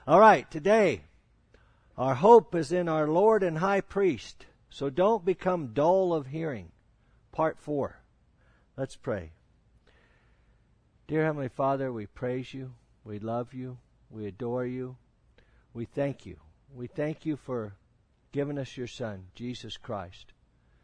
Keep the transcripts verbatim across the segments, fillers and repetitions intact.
All right, today, our hope is in our Lord and High Priest, so don't become dull of hearing. Part four. Let's pray. Dear Heavenly Father, we praise you, we love you, we adore you, we thank you. We thank you for giving us your Son, Jesus Christ,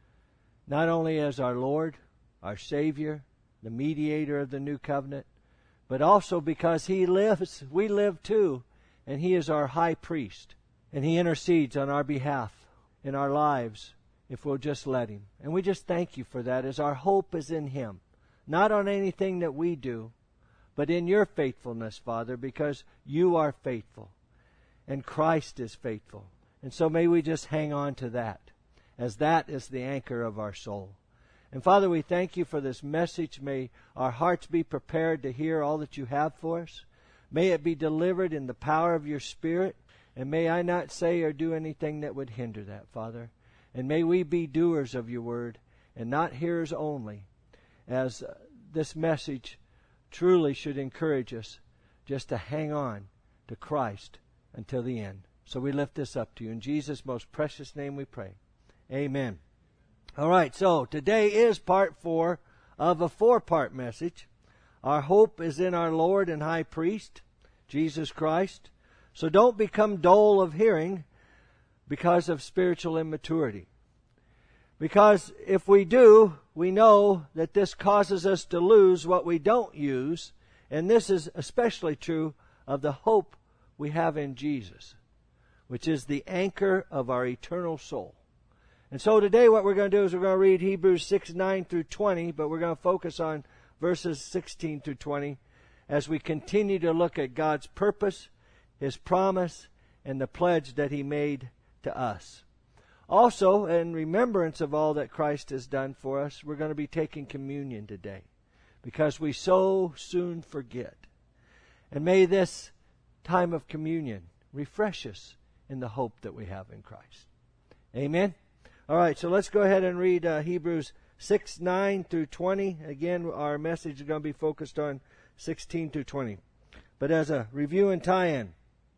not only as our Lord, our Savior, the mediator of the new covenant, but also because He lives, we live too, and He is our high priest, and He intercedes on our behalf in our lives if we'll just let Him. And we just thank you for that, as our hope is in Him, not on anything that we do, but in your faithfulness, Father, because you are faithful, and Christ is faithful. And so may we just hang on to that, as that is the anchor of our soul. And Father, we thank you for this message. May our hearts be prepared to hear all that you have for us. May it be delivered in the power of your Spirit. And may I not say or do anything that would hinder that, Father. And may we be doers of your word and not hearers only, as uh, this message truly should encourage us just to hang on to Christ until the end. So we lift this up to you. In Jesus' most precious name we pray. Amen. All right, so today is part four of a four-part message. Our hope is in our Lord and High Priest, Jesus Christ. So don't become dull of hearing because of spiritual immaturity. Because if we do, we know that this causes us to lose what we don't use. And this is especially true of the hope we have in Jesus, which is the anchor of our eternal soul. And so today what we're going to do is we're going to read Hebrews six, nine through twenty, but we're going to focus on verses sixteen through twenty as we continue to look at God's purpose, His promise, and the pledge that He made to us. Also, in remembrance of all that Christ has done for us, we're going to be taking communion today, because we so soon forget. And may this time of communion refresh us in the hope that we have in Christ. Amen? All right, so let's go ahead and read uh, Hebrews six, nine through twenty. Again, our message is going to be focused on sixteen through twenty. But as a review and tie-in.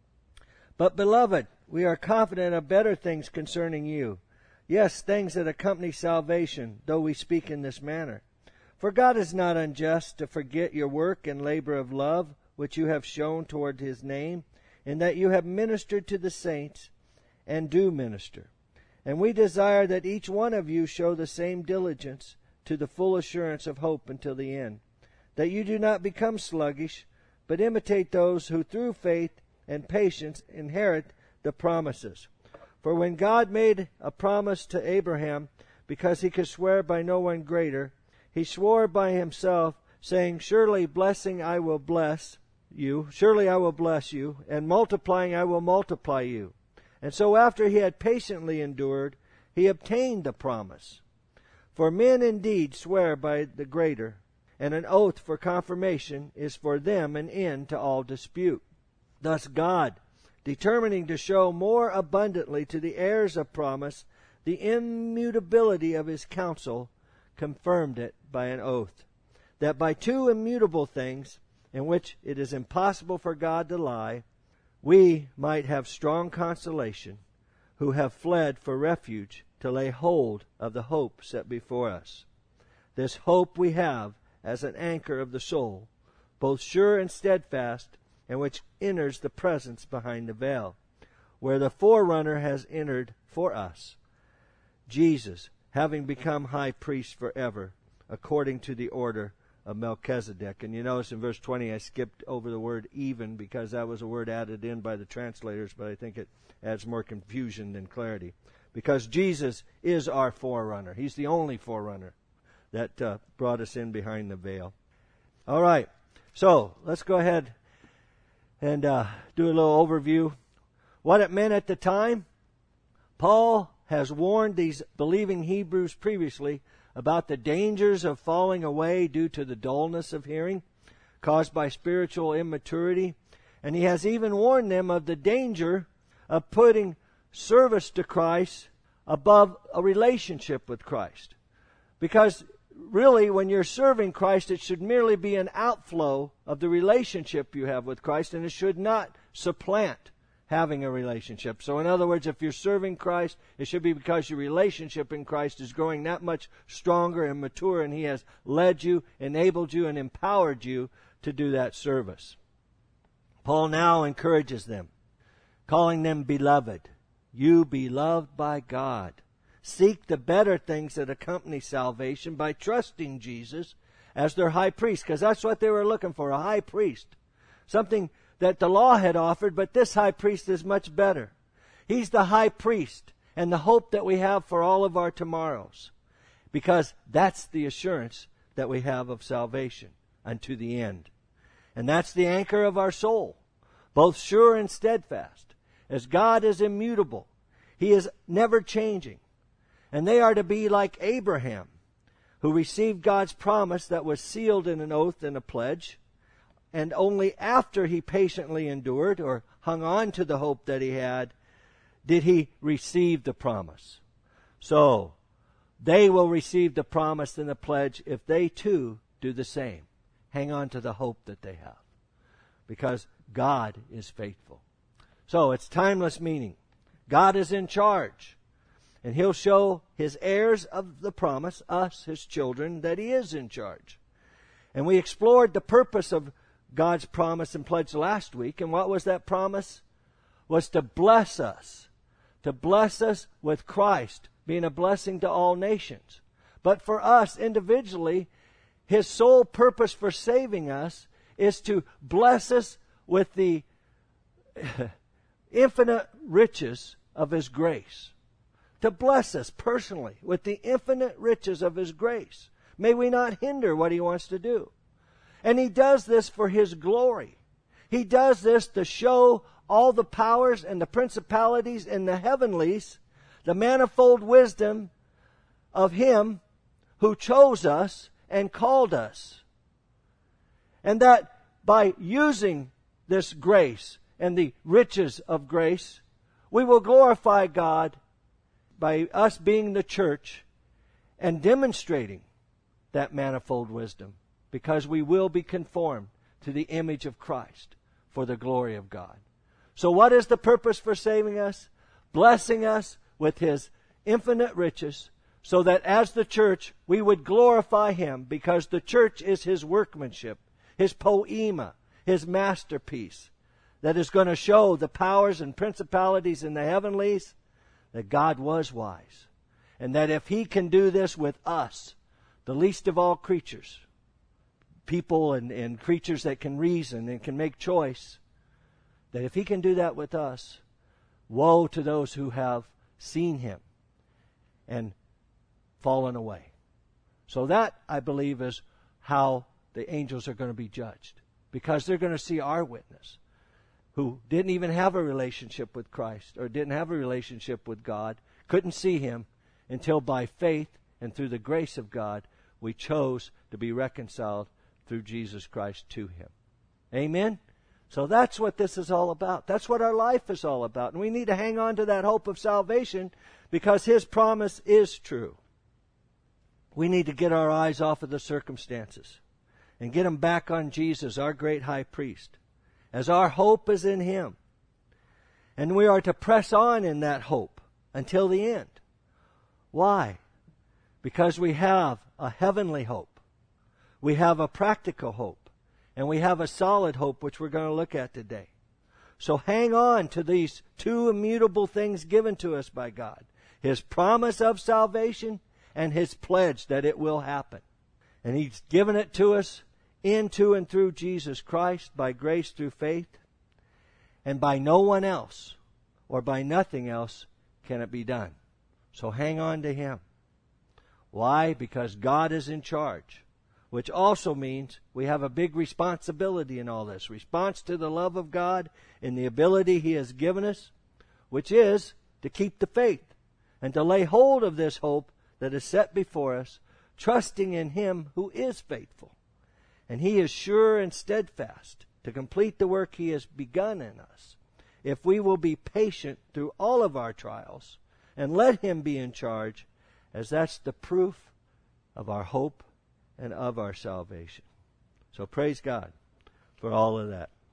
But beloved, we are confident of better things concerning you. Yes, things that accompany salvation, though we speak in this manner. For God is not unjust to forget your work and labor of love, which you have shown toward His name, in that you have ministered to the saints, and do minister. And we desire that each one of you show the same diligence to the full assurance of hope until the end, that you do not become sluggish, but imitate those who through faith and patience inherit the promises. For when God made a promise to Abraham, because he could swear by no one greater, he swore by himself, saying, Surely blessing I will bless you, surely I will bless you, and multiplying I will multiply you. And so after he had patiently endured, he obtained the promise. For men indeed swear by the greater, and an oath for confirmation is for them an end to all dispute. Thus God, determining to show more abundantly to the heirs of promise the immutability of His counsel, confirmed it by an oath, that by two immutable things, in which it is impossible for God to lie, we might have strong consolation, who have fled for refuge to lay hold of the hope set before us. This hope we have as an anchor of the soul, both sure and steadfast, and which enters the presence behind the veil, where the forerunner has entered for us, Jesus, having become high priest forever, according to the order of Melchizedek. And you notice in verse twenty I skipped over the word even, because that was a word added in by the translators, but I think it adds more confusion than clarity. Because Jesus is our forerunner. He's the only forerunner that uh, brought us in behind the veil. All right, so let's go ahead and uh, do a little overview. What it meant at the time. Paul has warned these believing Hebrews previously about the dangers of falling away due to the dullness of hearing caused by spiritual immaturity. And he has even warned them of the danger of putting service to Christ above a relationship with Christ. Because really, when you're serving Christ, it should merely be an outflow of the relationship you have with Christ, and it should not supplant having a relationship. So in other words, if you're serving Christ, it should be because your relationship in Christ is growing that much stronger and mature, and He has led you, enabled you, and empowered you to do that service. Paul now encourages them, calling them beloved. You be loved by God. Seek the better things that accompany salvation by trusting Jesus as their high priest, because that's what they were looking for, a high priest. Something that the law had offered, but this high priest is much better. He's the high priest and the hope that we have for all of our tomorrows, because that's the assurance that we have of salvation unto the end. And that's the anchor of our soul, both sure and steadfast. As God is immutable, He is never changing. And they are to be like Abraham, who received God's promise that was sealed in an oath and a pledge, and only after he patiently endured or hung on to the hope that he had did he receive the promise. So, they will receive the promise and the pledge if they too do the same. Hang on to the hope that they have, because God is faithful. So, it's timeless meaning. God is in charge, and He'll show His heirs of the promise, us, His children, that He is in charge. And we explored the purpose of God's promise and pledge last week. And what was that promise? Was to bless us. To bless us with Christ, being a blessing to all nations. But for us individually, His sole purpose for saving us is to bless us with the infinite riches of His grace. To bless us personally with the infinite riches of His grace. May we not hinder what He wants to do. And He does this for His glory. He does this to show all the powers and the principalities in the heavenlies the manifold wisdom of Him who chose us and called us. And that by using this grace and the riches of grace, we will glorify God by us being the church and demonstrating that manifold wisdom, because we will be conformed to the image of Christ for the glory of God. So what is the purpose for saving us? Blessing us with His infinite riches, so that as the church we would glorify Him, because the church is His workmanship, His poema, His masterpiece, that is going to show the powers and principalities in the heavenlies that God was wise. And that if He can do this with us, the least of all creatures, people and, and creatures that can reason and can make choice, that if He can do that with us, woe to those who have seen Him and fallen away. So that, I believe, is how the angels are going to be judged, because they're going to see our witness, who didn't even have a relationship with Christ, or didn't have a relationship with God, couldn't see Him until by faith and through the grace of God we chose to be reconciled through Jesus Christ to Him. Amen? So that's what this is all about. That's what our life is all about. And we need to hang on to that hope of salvation, because His promise is true. We need to get our eyes off of the circumstances and get them back on Jesus, our great high priest, as our hope is in Him. And we are to press on in that hope until the end. Why? Because we have a heavenly hope. We have a practical hope. And we have a solid hope, which we're going to look at today. So hang on to these two immutable things given to us by God. His promise of salvation and His pledge that it will happen. And He's given it to us into and through Jesus Christ, by grace through faith. And by no one else or by nothing else can it be done. So hang on to Him. Why? Because God is in charge. Which also means we have a big responsibility in all this. Response to the love of God and the ability He has given us, which is to keep the faith and to lay hold of this hope that is set before us, trusting in Him who is faithful. And He is sure and steadfast to complete the work He has begun in us, if we will be patient through all of our trials and let Him be in charge, as that's the proof of our hope and of our salvation. So praise God for all of that.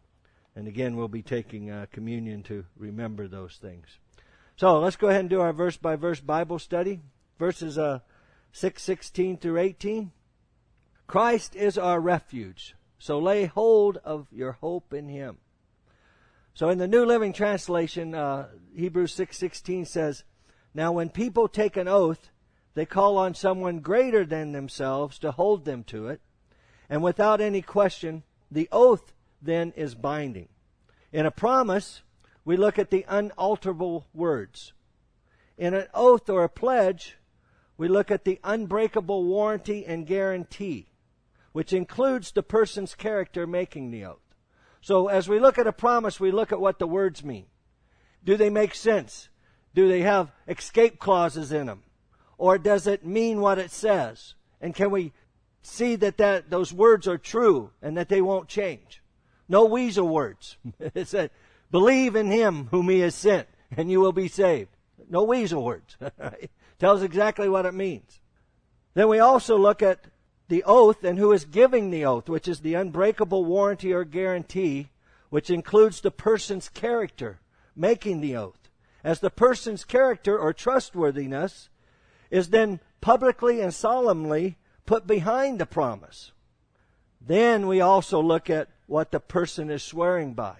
And again, we'll be taking uh, communion to remember those things. So let's go ahead and do our verse-by-verse Bible study. Verses uh, six sixteen through eighteen. Christ is our refuge, so lay hold of your hope in Him. So in the New Living Translation, uh, Hebrews six sixteen says, now when people take an oath, they call on someone greater than themselves to hold them to it. And without any question, the oath then is binding. In a promise, we look at the unalterable words. In an oath or a pledge, we look at the unbreakable warranty and guarantee, which includes the person's character making the oath. So as we look at a promise, we look at what the words mean. Do they make sense? Do they have escape clauses in them? Or does it mean what it says? And can we see that, that those words are true and that they won't change? No weasel words. It said, believe in Him whom He has sent, and you will be saved. No weasel words. Tells exactly what it means. Then we also look at the oath and who is giving the oath, which is the unbreakable warranty or guarantee, which includes the person's character making the oath. As the person's character or trustworthiness is then publicly and solemnly put behind the promise. Then we also look at what the person is swearing by.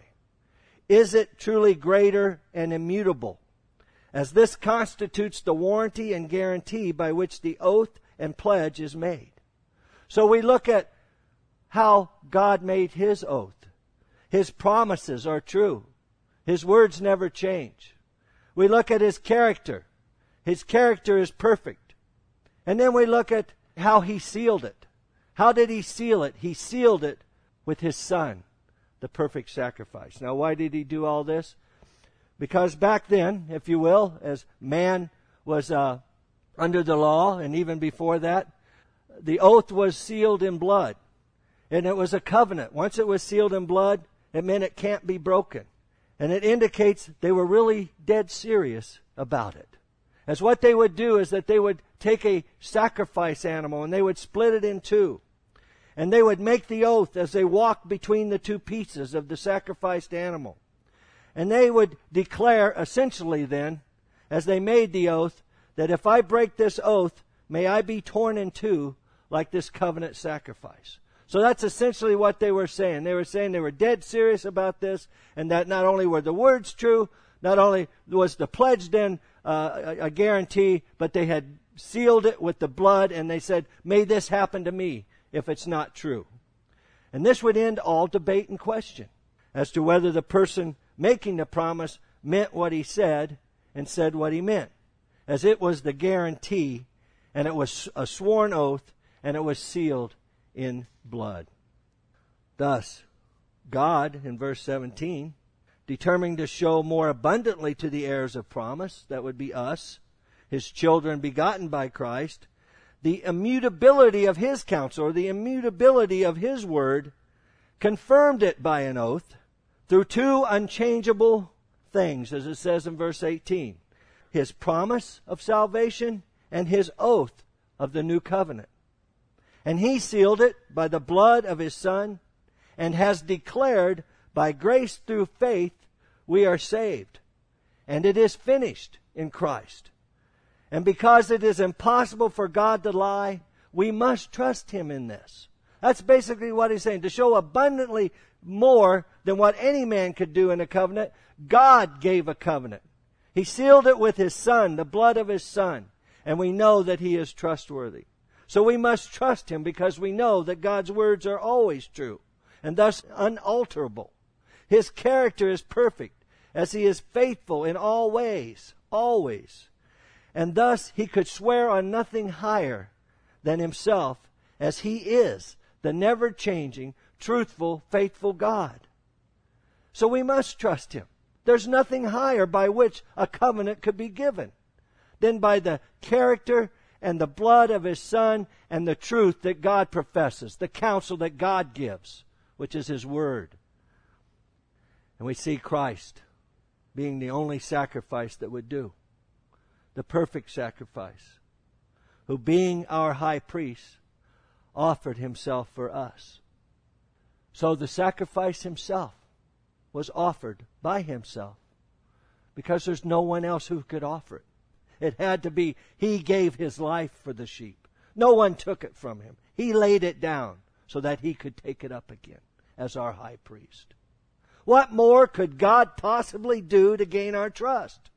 Is it truly greater and immutable? As this constitutes the warranty and guarantee by which the oath and pledge is made. So we look at how God made His oath. His promises are true. His words never change. We look at His character. His character is perfect. And then we look at how He sealed it. How did He seal it? He sealed it with His Son, the perfect sacrifice. Now, why did He do all this? Because back then, if you will, as man was uh, under the law, and even before that, the oath was sealed in blood. And it was a covenant. Once it was sealed in blood, it meant it can't be broken. And it indicates they were really dead serious about it. As what they would do is that they would take a sacrifice animal and they would split it in two. And they would make the oath as they walked between the two pieces of the sacrificed animal. And they would declare essentially then, as they made the oath, that if I break this oath, may I be torn in two like this covenant sacrifice. So that's essentially what they were saying. They were saying they were dead serious about this, and that not only were the words true, not only was the pledge then uh, a, a guarantee, but they had sealed it with the blood, and they said, may this happen to me if it's not true. And this would end all debate and question as to whether the person making the promise meant what he said and said what he meant, as it was the guarantee, and it was a sworn oath, and it was sealed in blood. Thus, God, in verse seventeen, determining to show more abundantly to the heirs of promise, that would be us, His children begotten by Christ, the immutability of His counsel, or the immutability of His word, confirmed it by an oath, through two unchangeable things, as it says in verse eighteen. His promise of salvation and His oath of the new covenant. And He sealed it by the blood of His Son, and has declared, by grace through faith, we are saved. And it is finished in Christ. And because it is impossible for God to lie, we must trust Him in this. That's basically what He's saying. To show abundantly more than what any man could do in a covenant, God gave a covenant. He sealed it with His Son, the blood of His Son. And we know that He is trustworthy. So we must trust Him because we know that God's words are always true and thus unalterable. His character is perfect as He is faithful in all ways, always. And thus He could swear on nothing higher than Himself, as He is the never-changing, truthful, faithful God. So we must trust Him. There's nothing higher by which a covenant could be given than by the character and the blood of His Son and the truth that God professes, the counsel that God gives, which is His Word. And we see Christ being the only sacrifice that would do, the perfect sacrifice, who being our high priest, offered Himself for us. So the sacrifice Himself was offered by himself because there's no one else who could offer it. It had to be, he gave his life for the sheep. No one took it from him. He laid it down so that he could take it up again as our high priest. What more could God possibly do to gain our trust?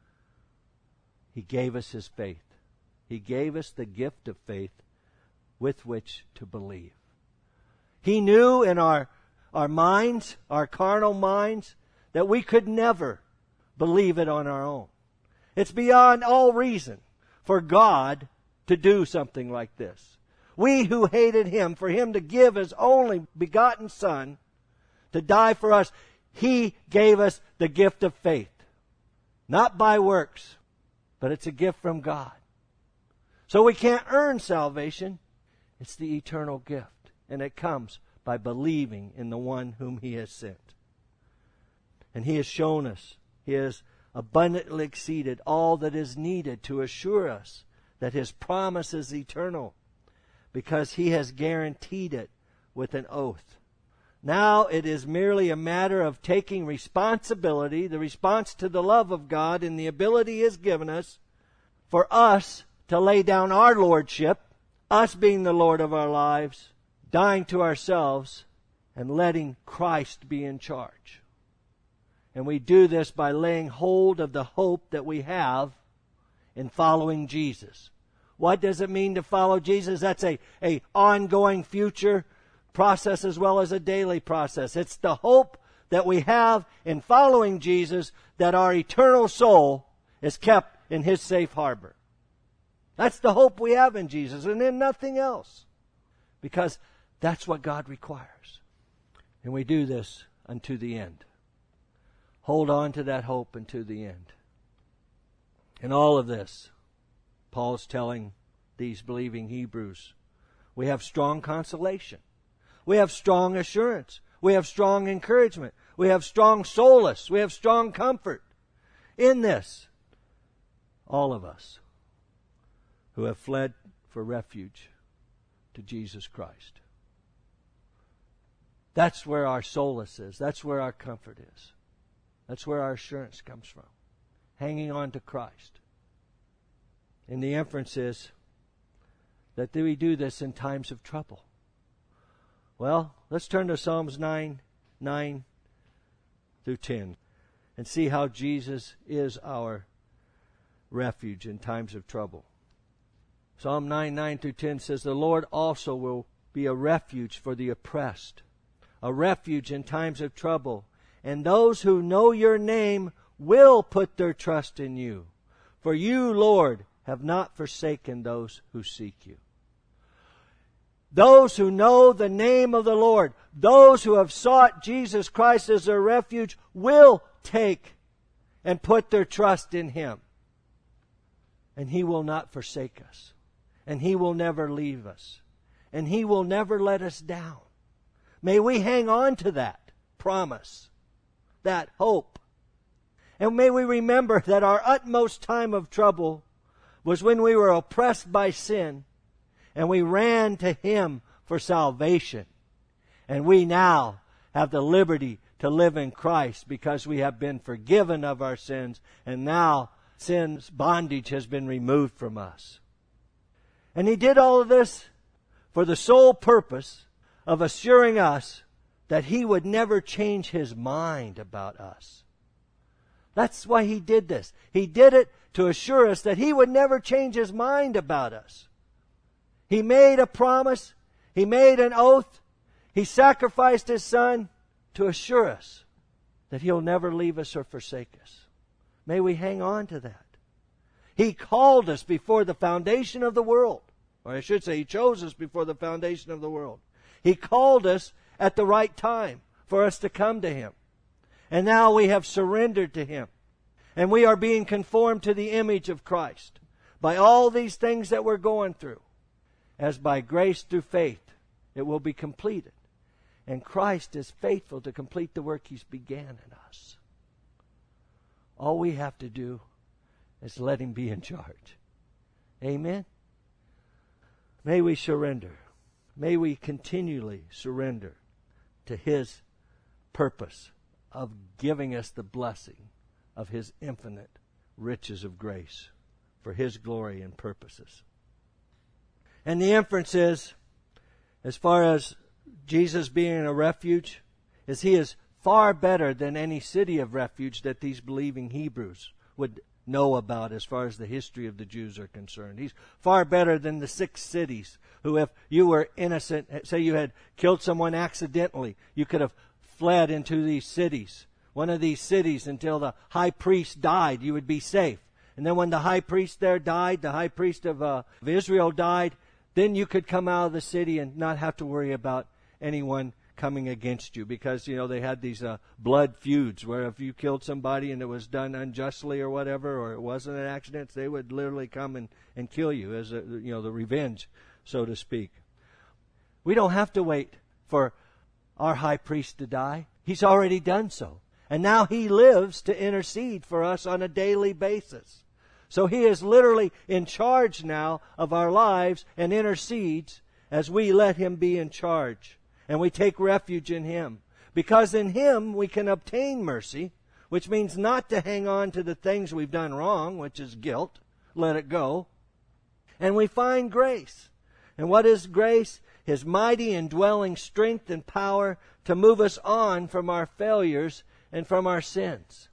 He gave us his faith. He gave us the gift of faith with which to believe. He knew in our, our minds, our carnal minds, that we could never believe it on our own. It's beyond all reason for God to do something like this. We who hated him, for him to give his only begotten Son to die for us, he gave us the gift of faith. Not by works, but it's a gift from God. So we can't earn salvation. It's the eternal gift. And it comes by believing in the one whom he has sent. And he has shown us, he has abundantly exceeded all that is needed to assure us that his promise is eternal, because he has guaranteed it with an oath. Now it is merely a matter of taking responsibility, the response to the love of God and the ability he has given us for us to lay down our lordship, us being the Lord of our lives, dying to ourselves, and letting Christ be in charge. And we do this by laying hold of the hope that we have in following Jesus. What does it mean to follow Jesus? That's a, a ongoing future process as well as a daily process. It's the hope that we have in following Jesus that our eternal soul is kept in his safe harbor. That's the hope we have in Jesus and in nothing else. Because that's what God requires. And we do this unto the end. Hold on to that hope unto the end. In all of this, Paul's telling these believing Hebrews, we have strong consolation. We have strong assurance. We have strong encouragement. We have strong solace. We have strong comfort. In this, all of us who have fled for refuge to Jesus Christ. That's where our solace is. That's where our comfort is. That's where our assurance comes from. Hanging on to Christ. And the inference is that we do this in times of trouble. Well, let's turn to Psalms nine, nine through ten and see how Jesus is our refuge in times of trouble. Psalm nine, nine through ten says, the Lord also will be a refuge for the oppressed, a refuge in times of trouble. And those who know your name will put their trust in you. For you, Lord, have not forsaken those who seek you. Those who know the name of the Lord, those who have sought Jesus Christ as their refuge, will take and put their trust in him. And he will not forsake us. And he will never leave us. And he will never let us down. May we hang on to that promise, that hope. And may we remember that our utmost time of trouble was when we were oppressed by sin and we ran to him for salvation. And we now have the liberty to live in Christ because we have been forgiven of our sins, and now sin's bondage has been removed from us. And he did all of this for the sole purpose of assuring us that he would never change his mind about us. That's why he did this. He did it to assure us that he would never change his mind about us. He made a promise. He made an oath. He sacrificed his Son to assure us that he'll never leave us or forsake us. May we hang on to that. He called us before the foundation of the world. Or I should say, he chose us before the foundation of the world. He called us at the right time for us to come to him. And now we have surrendered to him. And we are being conformed to the image of Christ by all these things that we're going through. As by grace through faith, it will be completed. And Christ is faithful to complete the work he's began in us. All we have to do is let him be in charge. Amen? May we surrender. May we continually surrender to his purpose of giving us the blessing of His infinite riches of grace for His glory and purposes. And the inference is, as far as Jesus being a refuge, is He is far better than any city of refuge that these believing Hebrews would know about as far as the history of the Jews are concerned. He's far better than the six cities who, if you were innocent, say you had killed someone accidentally, you could have fled into these cities, one of these cities, until the high priest died. You would be safe. And then when the high priest there died, the high priest of, uh, of Israel died, then you could come out of the city and not have to worry about anyone coming against you, because, you know, they had these uh, blood feuds where if you killed somebody and it was done unjustly or whatever, or it wasn't an accident, they would literally come and, and kill you as a, you know, the revenge, so to speak. We don't have to wait for our high priest to die. He's already done so. And now He lives to intercede for us on a daily basis. So He is literally in charge now of our lives and intercedes as we let Him be in charge. And we take refuge in Him. Because in Him we can obtain mercy, which means not to hang on to the things we've done wrong, which is guilt. Let it go. And we find grace. And what is grace? His mighty indwelling strength and power to move us on from our failures and from our sins.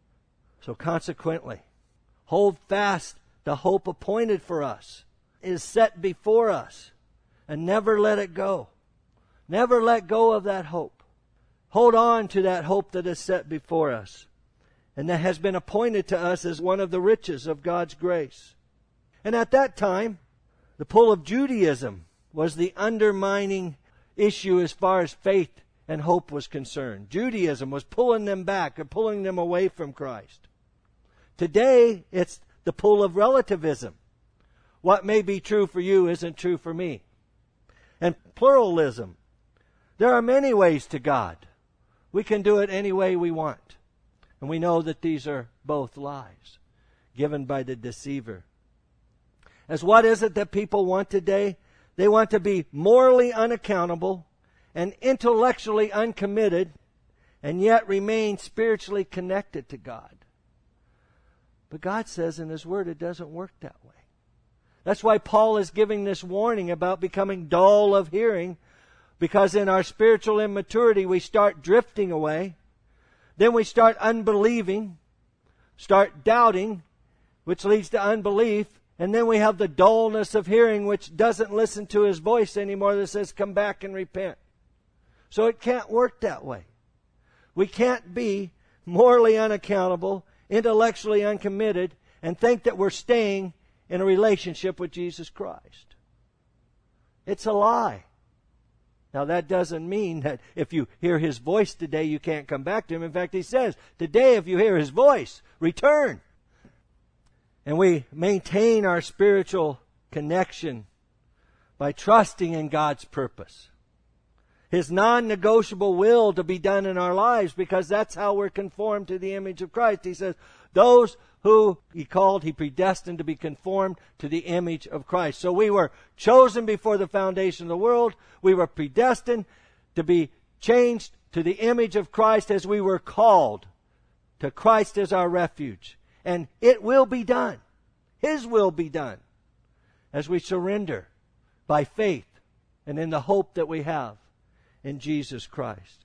So consequently, hold fast the hope appointed for us. It is set before us. And never let it go. Never let go of that hope. Hold on to that hope that is set before us, and that has been appointed to us as one of the riches of God's grace. And at that time, the pull of Judaism was the undermining issue as far as faith and hope was concerned. Judaism was pulling them back or pulling them away from Christ. Today, it's the pull of relativism. What may be true for you isn't true for me. And pluralism. There are many ways to God. We can do it any way we want. And we know that these are both lies given by the deceiver. As what is it that people want today? They want to be morally unaccountable and intellectually uncommitted, and yet remain spiritually connected to God. But God says in His Word it doesn't work that way. That's why Paul is giving this warning about becoming dull of hearing, because in our spiritual immaturity we start drifting away. Then we start unbelieving, start doubting, which leads to unbelief. And then we have the dullness of hearing, which doesn't listen to His voice anymore, that says, come back and repent. So it can't work that way. We can't be morally unaccountable, intellectually uncommitted, and think that we're staying in a relationship with Jesus Christ. It's a lie. Now that doesn't mean that if you hear His voice today, you can't come back to Him. In fact, He says, today if you hear His voice, return. And we maintain our spiritual connection by trusting in God's purpose. His non-negotiable will to be done in our lives, because that's how we're conformed to the image of Christ. He says, those who He called, He predestined to be conformed to the image of Christ. So we were chosen before the foundation of the world. We were predestined to be changed to the image of Christ as we were called to Christ as our refuge. And it will be done. His will be done as we surrender by faith and in the hope that we have in Jesus Christ.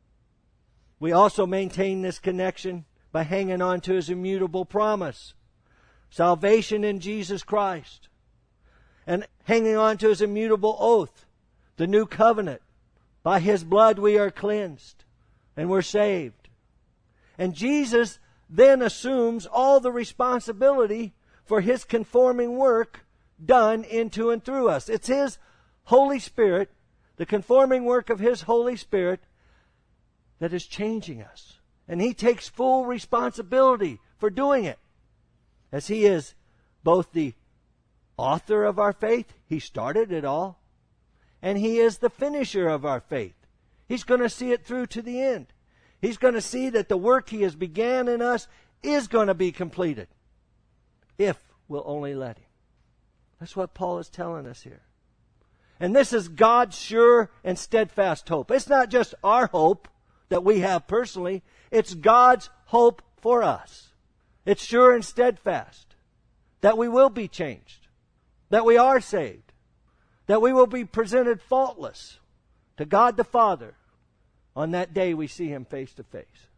We also maintain this connection by hanging on to His immutable promise. Salvation in Jesus Christ. And hanging on to His immutable oath. The new covenant. By His blood we are cleansed and we're saved. And Jesus then assumes all the responsibility for His conforming work done into and through us. It's His Holy Spirit, the conforming work of His Holy Spirit, that is changing us. And He takes full responsibility for doing it. As He is both the author of our faith, He started it all, and He is the finisher of our faith. He's going to see it through to the end. He's going to see that the work He has began in us is going to be completed, if we'll only let Him. That's what Paul is telling us here. And this is God's sure and steadfast hope. It's not just our hope that we have personally. It's God's hope for us. It's sure and steadfast that we will be changed, that we are saved, that we will be presented faultless to God the Father on that day we see Him face to face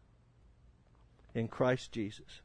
in Christ Jesus.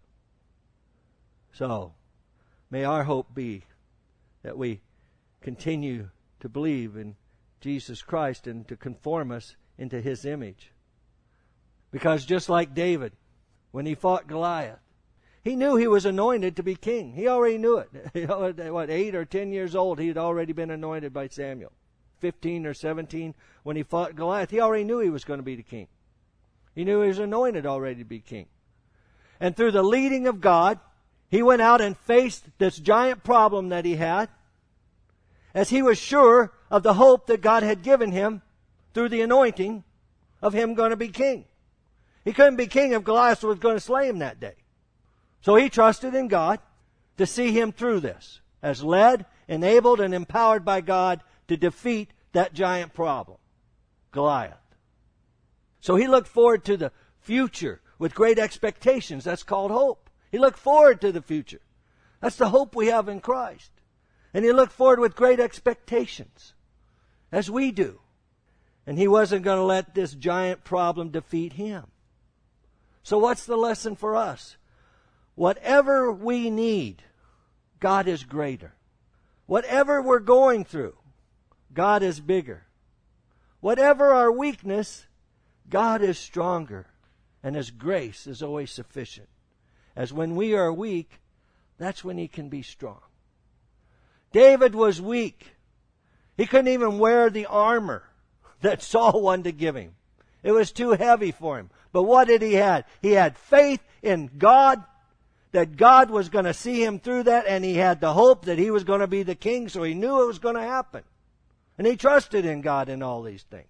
So, may our hope be that we continue to believe in Jesus Christ and to conform us into His image. Because just like David, when he fought Goliath, he knew he was anointed to be king. He already knew it. What, eight or ten years old, he had already been anointed by Samuel. Fifteen or seventeen, when he fought Goliath, he already knew he was going to be the king. He knew he was anointed already to be king. And through the leading of God, he went out and faced this giant problem that he had, as he was sure of the hope that God had given him through the anointing of him going to be king. He couldn't be king if Goliath was going to slay him that day. So he trusted in God to see him through this, as led, enabled, and empowered by God to defeat that giant problem, Goliath. So he looked forward to the future with great expectations. That's called hope. He looked forward to the future. That's the hope we have in Christ. And he looked forward with great expectations, as we do. And he wasn't going to let this giant problem defeat him. So what's the lesson for us? Whatever we need, God is greater. Whatever we're going through, God is bigger. Whatever our weakness, God is stronger. And His grace is always sufficient. As when we are weak, that's when He can be strong. David was weak. He couldn't even wear the armor that Saul wanted to give him. It was too heavy for him. But what did he have? He had faith in God, that God was going to see him through that, and he had the hope that he was going to be the king, so he knew it was going to happen. And he trusted in God in all these things.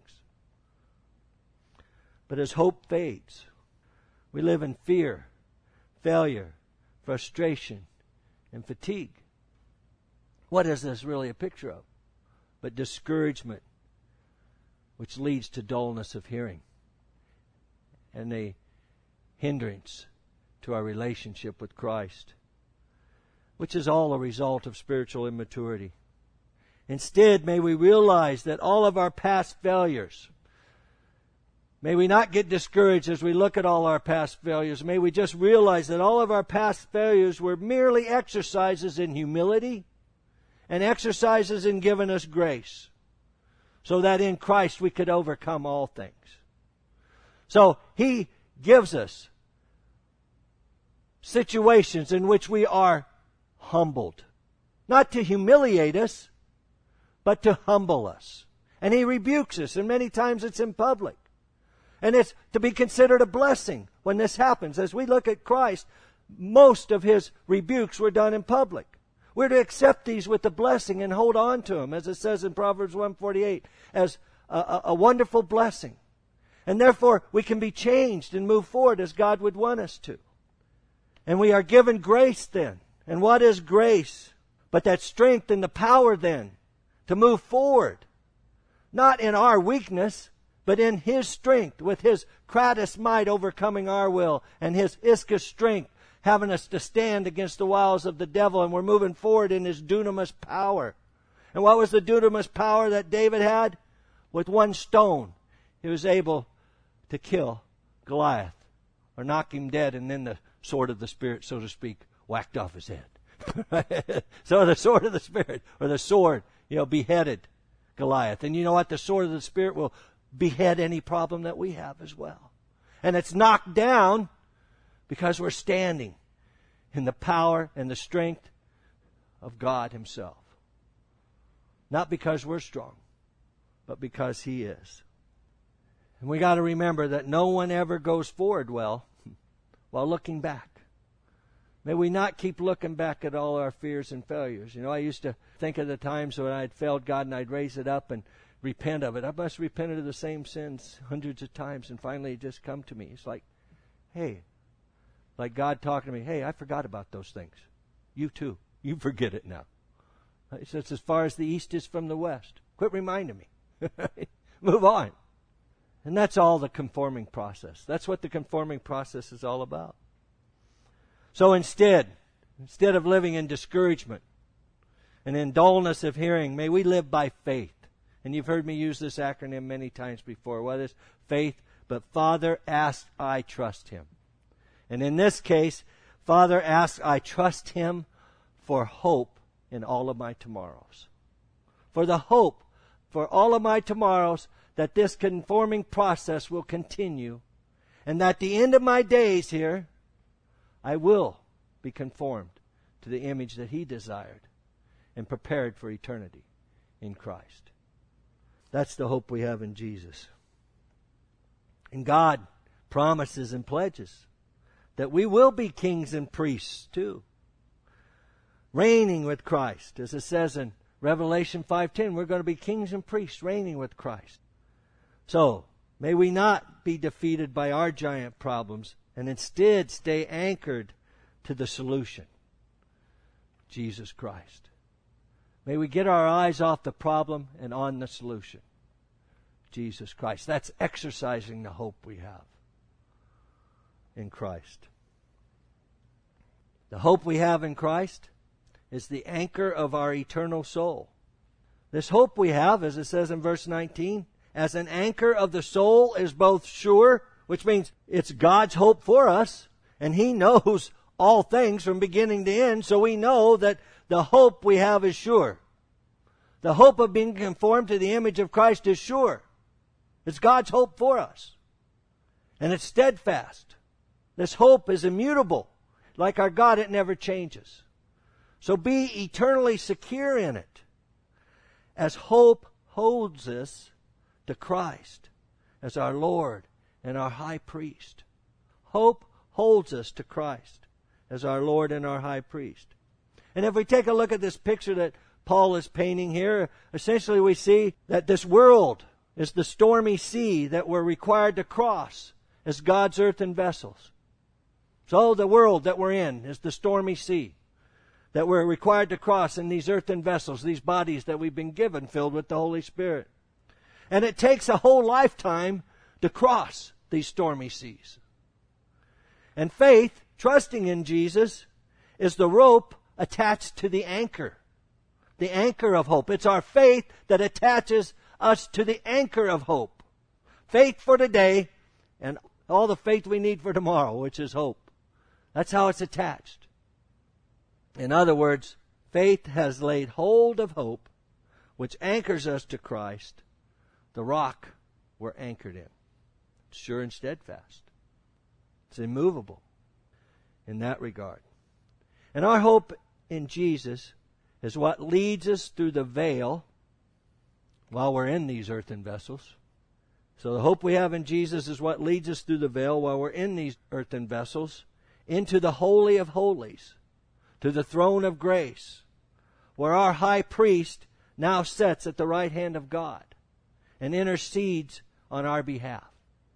But as hope fades, we live in fear, failure, frustration, and fatigue. What is this really a picture of? But discouragement, which leads to dullness of hearing and a hindrance to our relationship with Christ, which is all a result of spiritual immaturity. Instead, may we realize that all of our past failures, may we not get discouraged as we look at all our past failures. May we just realize that all of our past failures were merely exercises in humility and exercises in giving us grace, so that in Christ we could overcome all things. So He gives us situations in which we are humbled. Not to humiliate us, but to humble us. And He rebukes us, and many times it's in public. And it's to be considered a blessing when this happens. As we look at Christ, most of His rebukes were done in public. We're to accept these with the blessing and hold on to them, as it says in Proverbs one forty-eight, as a, a, a wonderful blessing. And therefore, we can be changed and move forward as God would want us to. And we are given grace then. And what is grace? But that strength and the power then to move forward. Not in our weakness, but in His strength, with His kratos might overcoming our will, and His ischus strength having us to stand against the wiles of the devil, and we're moving forward in His dunamis power. And what was the dunamis power that David had? With one stone, he was able to kill Goliath, or knock him dead, and then the sword of the Spirit, so to speak, whacked off his head. So the sword of the Spirit, or the sword, you know, beheaded Goliath. And you know what? The sword of the Spirit will behead any problem that we have as well. And it's knocked down because we're standing in the power and the strength of God Himself. Not because we're strong, but because He is. And we got to remember that no one ever goes forward well while looking back. May we not keep looking back at all our fears and failures. You know, I used to think of the times when I'd failed God and I'd raise it up and repent of it. I must have repented of the same sins hundreds of times, and finally it just come to me. It's like, hey, like God talking to me, hey, I forgot about those things. You too. You forget it now. He says, as far as the east is from the west. Quit reminding me. Move on. And that's all the conforming process. That's what the conforming process is all about. So instead, instead of living in discouragement and in dullness of hearing, may we live by faith. And you've heard me use this acronym many times before. What is faith? But Father asks, I trust Him. And in this case, Father asks, I trust Him for hope in all of my tomorrows. For the hope for all of my tomorrows that this conforming process will continue, and that at the end of my days here, I will be conformed to the image that He desired and prepared for eternity in Christ. That's the hope we have in Jesus. And God promises and pledges that we will be kings and priests too, reigning with Christ. As it says in Revelation five ten, we're going to be kings and priests reigning with Christ. So, may we not be defeated by our giant problems and instead stay anchored to the solution, Jesus Christ. May we get our eyes off the problem and on the solution, Jesus Christ. That's exercising the hope we have in Christ. The hope we have in Christ is the anchor of our eternal soul. This hope we have, as it says in verse nineteen, as an anchor of the soul is both sure, which means it's God's hope for us, and He knows all things from beginning to end, so we know that the hope we have is sure. The hope of being conformed to the image of Christ is sure. It's God's hope for us. And it's steadfast. This hope is immutable. Like our God, it never changes. So be eternally secure in it, as hope holds us to Christ as our Lord and our High Priest. Hope holds us to Christ as our Lord and our High Priest. And if we take a look at this picture that Paul is painting here, essentially we see that this world is the stormy sea that we're required to cross as God's earthen vessels. So the world that we're in is the stormy sea that we're required to cross in these earthen vessels, these bodies that we've been given filled with the Holy Spirit. And it takes a whole lifetime to cross these stormy seas. And faith, trusting in Jesus, is the rope attached to the anchor. The anchor of hope. It's our faith that attaches us to the anchor of hope. Faith for today and all the faith we need for tomorrow, which is hope. That's how it's attached. In other words, faith has laid hold of hope, which anchors us to Christ, the rock we're anchored in. It's sure and steadfast. It's immovable in that regard. And our hope in Jesus is what leads us through the veil while we're in these earthen vessels. So the hope we have in Jesus is what leads us through the veil while we're in these earthen vessels into the Holy of Holies, to the throne of grace, where our high priest now sits at the right hand of God and intercedes on our behalf.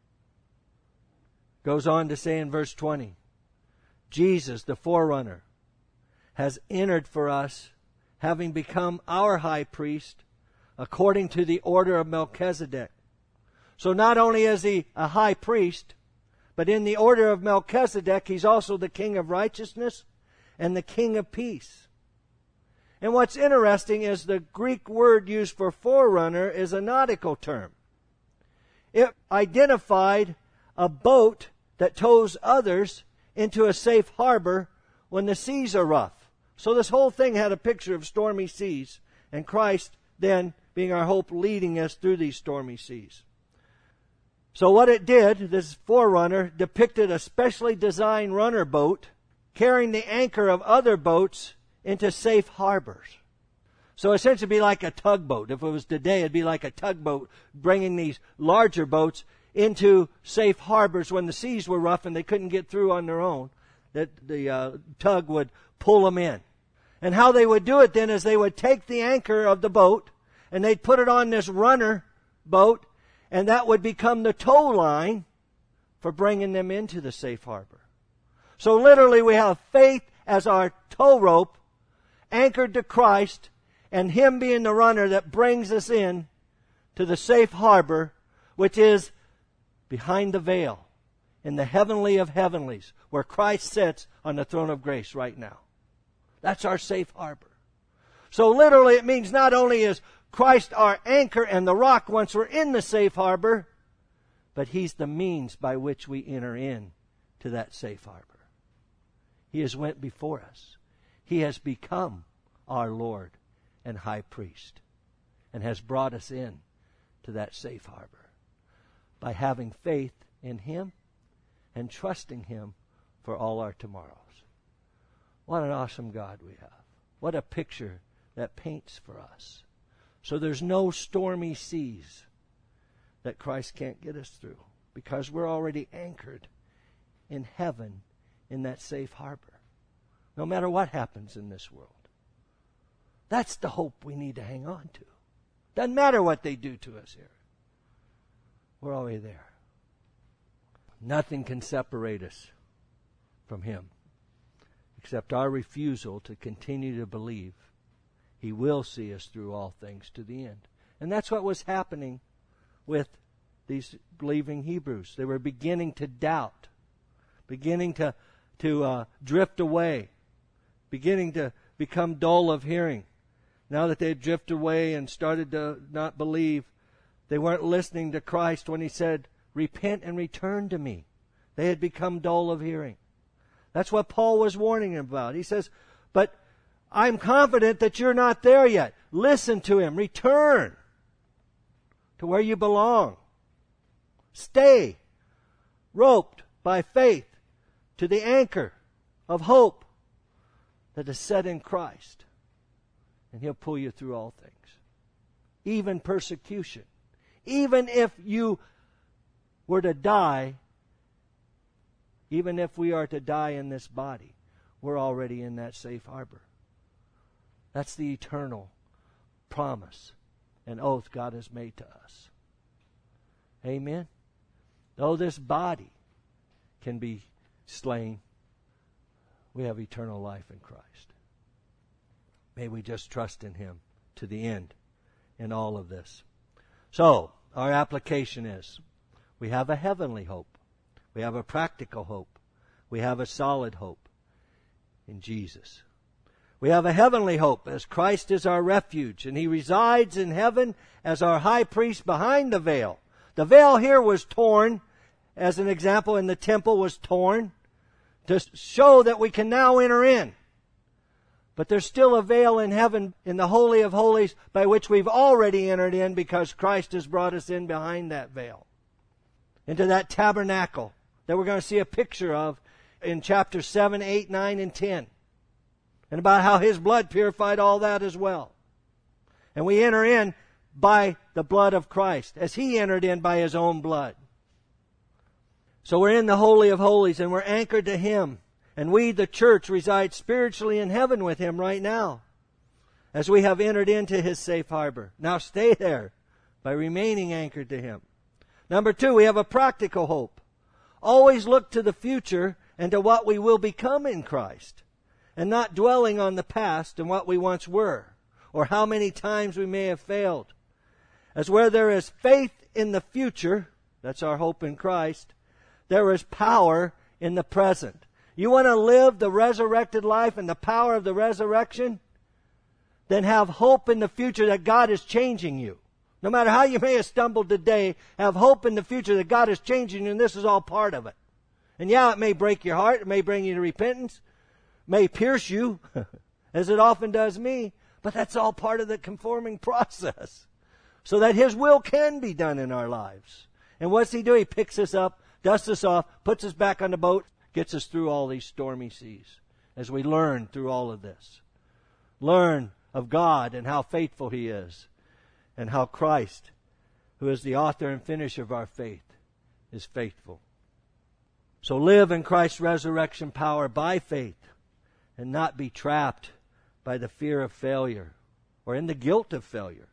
Goes on to say in verse twenty, Jesus, the forerunner, has entered for us, having become our high priest, according to the order of Melchizedek. So not only is he a high priest, but in the order of Melchizedek, he's also the king of righteousness and the king of peace. And what's interesting is the Greek word used for forerunner is a nautical term. It identified a boat that tows others into a safe harbor when the seas are rough. So this whole thing had a picture of stormy seas, and Christ then being our hope leading us through these stormy seas. So what it did, this forerunner depicted a specially designed runner boat carrying the anchor of other boats into safe harbors. So essentially it'd be like a tugboat. If it was today, it'd be like a tugboat bringing these larger boats into safe harbors when the seas were rough and they couldn't get through on their own. That the uh, tug would pull them in. And how they would do it then is they would take the anchor of the boat and they'd put it on this runner boat, and that would become the tow line for bringing them into the safe harbor. So literally we have faith as our tow rope anchored to Christ, and Him being the runner that brings us in to the safe harbor, which is behind the veil, in the heavenly of heavenlies, where Christ sits on the throne of grace right now. That's our safe harbor. So literally it means not only is Christ our anchor and the rock once we're in the safe harbor, but He's the means by which we enter in to that safe harbor. He has went before us. He has become our Lord and High Priest and has brought us in to that safe harbor by having faith in Him and trusting Him for all our tomorrows. What an awesome God we have. What a picture that paints for us. So there's no stormy seas that Christ can't get us through, because we're already anchored in heaven in that safe harbor, no matter what happens in this world. That's the hope we need to hang on to. Doesn't matter what they do to us here. We're already there. Nothing can separate us from Him except our refusal to continue to believe He will see us through all things to the end. And that's what was happening with these believing Hebrews. They were beginning to doubt, beginning to, to uh, drift away, beginning to become dull of hearing. Now that they had drifted away and started to not believe, they weren't listening to Christ when He said, "Repent and return to me." They had become dull of hearing. That's what Paul was warning them about. He says, but I'm confident that you're not there yet. Listen to Him. Return to where you belong. Stay roped by faith to the anchor of hope that is set in Christ. And He'll pull you through all things. Even persecution. Even if you were to die, even if we are to die in this body, we're already in that safe harbor. That's the eternal promise and oath God has made to us. Amen? Though this body can be slain, we have eternal life in Christ. May we just trust in Him to the end in all of this. So, our application is, we have a heavenly hope. We have a practical hope. We have a solid hope in Jesus. We have a heavenly hope as Christ is our refuge, and He resides in heaven as our high priest behind the veil. The veil here was torn, as an example, in the temple was torn, to show that we can now enter in. But there's still a veil in heaven, in the Holy of Holies, by which we've already entered in because Christ has brought us in behind that veil, into that tabernacle that we're going to see a picture of in chapters seven, eight, nine, and ten. And about how His blood purified all that as well. And we enter in by the blood of Christ, as He entered in by His own blood. So we're in the Holy of Holies, and we're anchored to Him. And we, the church, reside spiritually in heaven with Him right now, as we have entered into His safe harbor. Now stay there by remaining anchored to Him. Number two, we have a practical hope. Always look to the future and to what we will become in Christ, and not dwelling on the past and what we once were, or how many times we may have failed. As where there is faith in the future, that's our hope in Christ, there is power in the present. You want to live the resurrected life and the power of the resurrection? Then have hope in the future that God is changing you. No matter how you may have stumbled today, have hope in the future that God is changing you, and this is all part of it. And yeah, it may break your heart, it may bring you to repentance, may pierce you, as it often does me, but that's all part of the conforming process, so that His will can be done in our lives. And what's He do? He picks us up, dusts us off, puts us back on the boat, gets us through all these stormy seas, as we learn through all of this. Learn of God and how faithful He is, and how Christ, who is the author and finisher of our faith, is faithful. So live in Christ's resurrection power by faith, and not be trapped by the fear of failure or in the guilt of failure.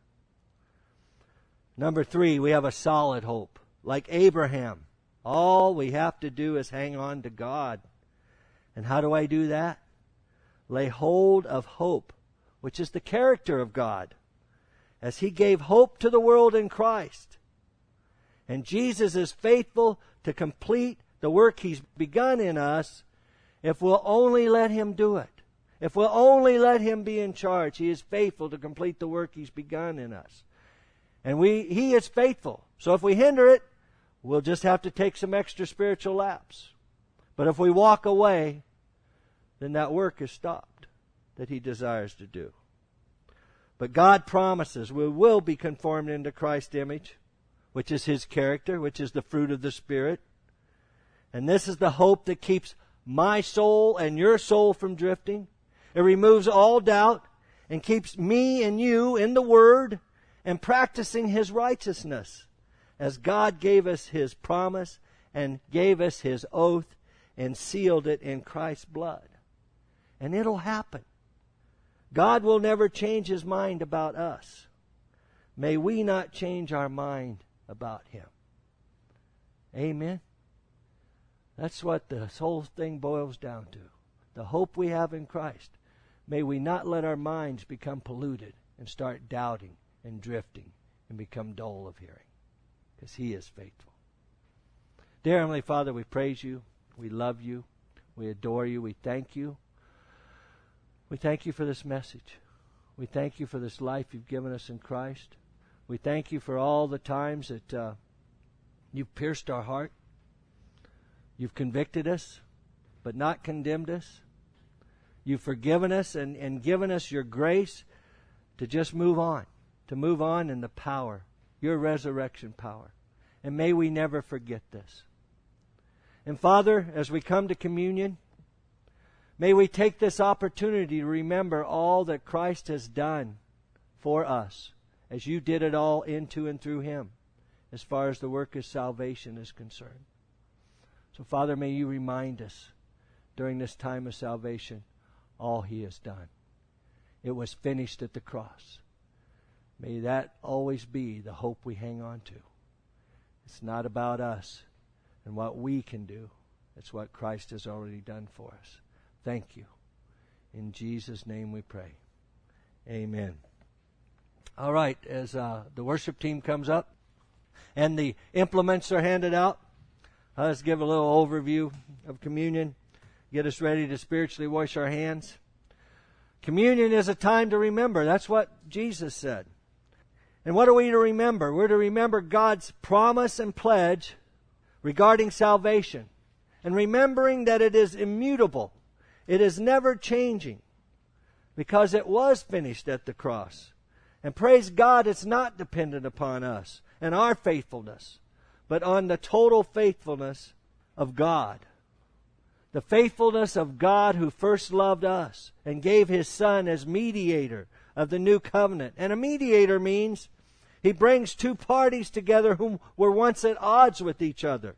Number three, we have a solid hope. Like Abraham, all we have to do is hang on to God. And how do I do that? Lay hold of hope, which is the character of God, as He gave hope to the world in Christ. And Jesus is faithful to complete the work He's begun in us if we'll only let Him do it. If we'll only let Him be in charge. He is faithful to complete the work He's begun in us. And we He is faithful. So if we hinder it, we'll just have to take some extra spiritual laps. But if we walk away, then that work is stopped that He desires to do. But God promises we will be conformed into Christ's image, which is His character, which is the fruit of the Spirit. And this is the hope that keeps my soul and your soul from drifting. It removes all doubt and keeps me and you in the Word and practicing His righteousness, as God gave us His promise and gave us His oath and sealed it in Christ's blood. And it'll happen. God will never change His mind about us. May we not change our mind about Him. Amen. That's what this whole thing boils down to. The hope we have in Christ. May we not let our minds become polluted and start doubting and drifting and become dull of hearing, because He is faithful. Dear Heavenly Father, we praise You. We love You. We adore You. We thank You. We thank You for this message. We thank You for this life You've given us in Christ. We thank You for all the times that uh, You've pierced our heart. You've convicted us, but not condemned us. You've forgiven us and, and given us Your grace to just move on, to move on in the power, Your resurrection power. And may we never forget this. And Father, as we come to communion, may we take this opportunity to remember all that Christ has done for us, as You did it all into and through Him, as far as the work of salvation is concerned. So, Father, may You remind us during this time of salvation all He has done. It was finished at the cross. May that always be the hope we hang on to. It's not about us and what we can do. It's what Christ has already done for us. Thank You. In Jesus' name we pray. Amen. All right, as uh, the worship team comes up and the implements are handed out, let's give a little overview of communion. Get us ready to spiritually wash our hands. Communion is a time to remember. That's what Jesus said. And what are we to remember? We're to remember God's promise and pledge regarding salvation. And remembering that it is immutable. It is never changing. Because it was finished at the cross. And praise God, it's not dependent upon us and our faithfulness, but on the total faithfulness of God. The faithfulness of God who first loved us and gave His Son as mediator of the new covenant. And a mediator means He brings two parties together whom were once at odds with each other.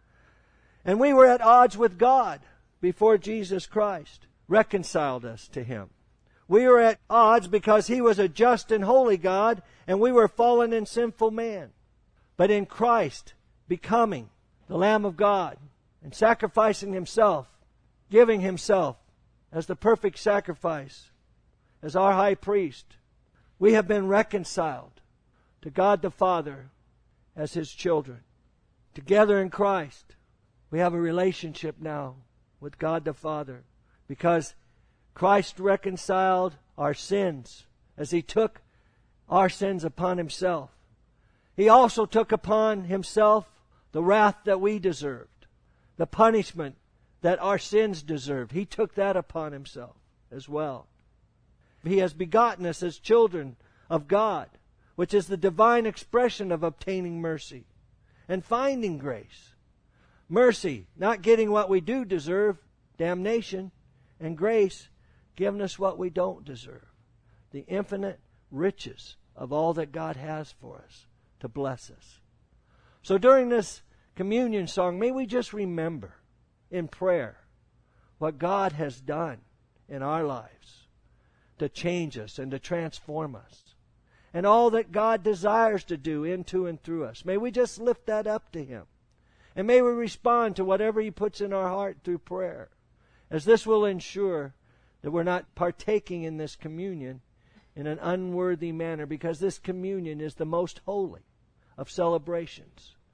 And we were at odds with God before Jesus Christ reconciled us to Him. We were at odds because He was a just and holy God, and we were fallen and sinful man. But in Christ, becoming the Lamb of God and sacrificing Himself, giving Himself as the perfect sacrifice, as our high priest, we have been reconciled to God the Father as His children. Together in Christ, we have a relationship now with God the Father, because Christ reconciled our sins as He took our sins upon Himself. He also took upon Himself the wrath that we deserved, the punishment that our sins deserved. He took that upon Himself as well. He has begotten us as children of God, which is the divine expression of obtaining mercy and finding grace. Mercy, not getting what we do deserve, damnation, and grace, giving us what we don't deserve. The infinite riches of all that God has for us to bless us. So during this communion song, may we just remember in prayer what God has done in our lives to change us and to transform us, and all that God desires to do into and through us. May we just lift that up to Him, and may we respond to whatever He puts in our heart through prayer, as this will ensure that we're not partaking in this communion in an unworthy manner, because this communion is the most holy of celebrations.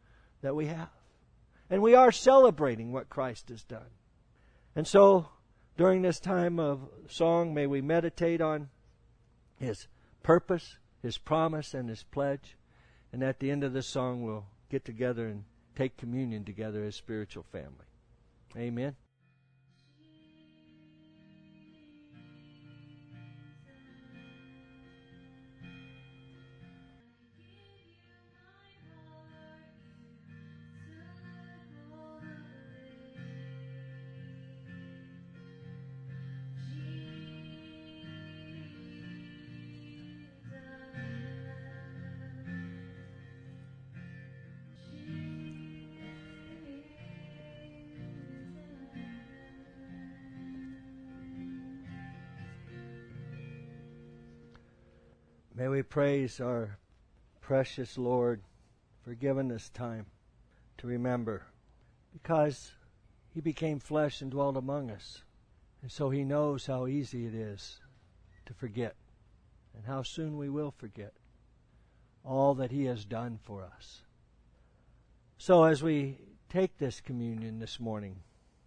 that we have. And we are celebrating what Christ has done. And so, during this time of song, may we meditate on His purpose, His promise, and His pledge. And at the end of this song, we'll get together and take communion together as spiritual family. Amen. May we praise our precious Lord for giving us time to remember, because He became flesh and dwelt among us. And so He knows how easy it is to forget, and how soon we will forget all that He has done for us. So as we take this communion this morning,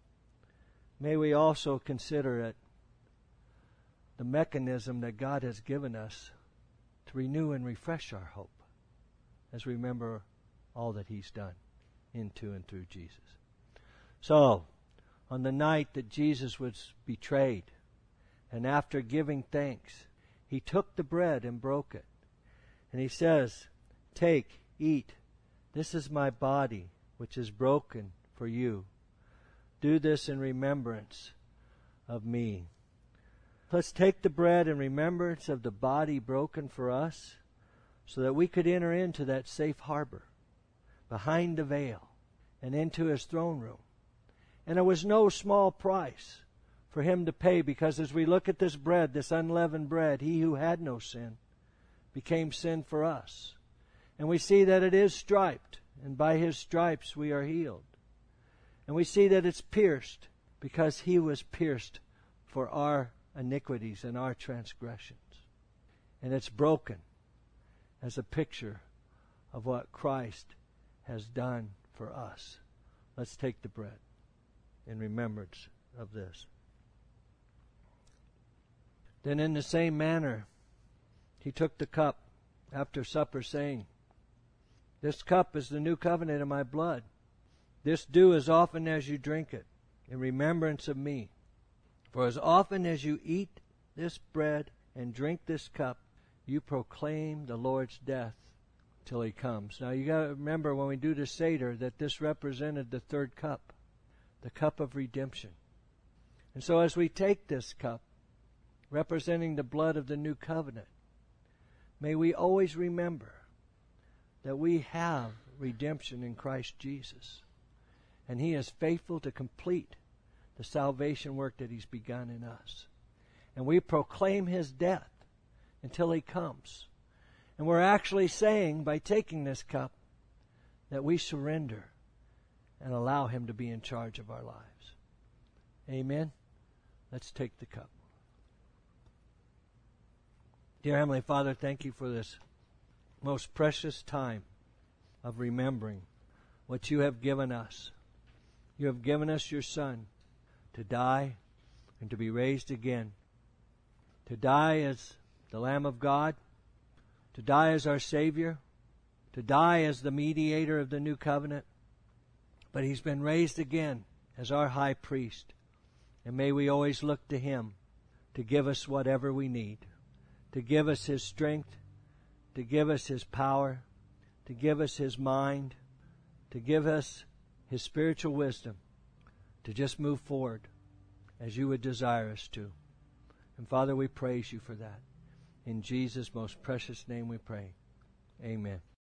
may we also consider it the mechanism that God has given us to renew and refresh our hope as we remember all that He's done into and through Jesus. So, on the night that Jesus was betrayed, and after giving thanks, He took the bread and broke it. And He says, "Take, eat. This is my body, which is broken for you. Do this in remembrance of me." Let's take the bread in remembrance of the body broken for us, so that we could enter into that safe harbor behind the veil and into His throne room. And it was no small price for Him to pay, because as we look at this bread, this unleavened bread, He who had no sin became sin for us. And we see that it is striped, and by His stripes we are healed. And we see that it's pierced, because He was pierced for our iniquities and our transgressions. And it's broken as a picture of what Christ has done for us. Let's take the bread in remembrance of this. Then in the same manner, He took the cup after supper, saying, "This cup is the new covenant in my blood. This do as often as you drink it in remembrance of me. For as often as you eat this bread and drink this cup, you proclaim the Lord's death till He comes." Now you got to remember, when we do the Seder, that this represented the third cup, the cup of redemption. And so as we take this cup, representing the blood of the new covenant, may we always remember that we have redemption in Christ Jesus. And He is faithful to complete the salvation work that He's begun in us. And we proclaim His death until He comes. And we're actually saying, by taking this cup, that we surrender and allow Him to be in charge of our lives. Amen? Let's take the cup. Dear Heavenly Father, thank You for this most precious time of remembering what You have given us. You have given us Your Son to die and to be raised again. To die as the Lamb of God, to die as our Savior, to die as the mediator of the new covenant. But He's been raised again as our high priest. And may we always look to Him to give us whatever we need, to give us His strength, to give us His power, to give us His mind, to give us His spiritual wisdom, to just move forward as You would desire us to. And Father, we praise You for that. In Jesus' most precious name we pray. Amen.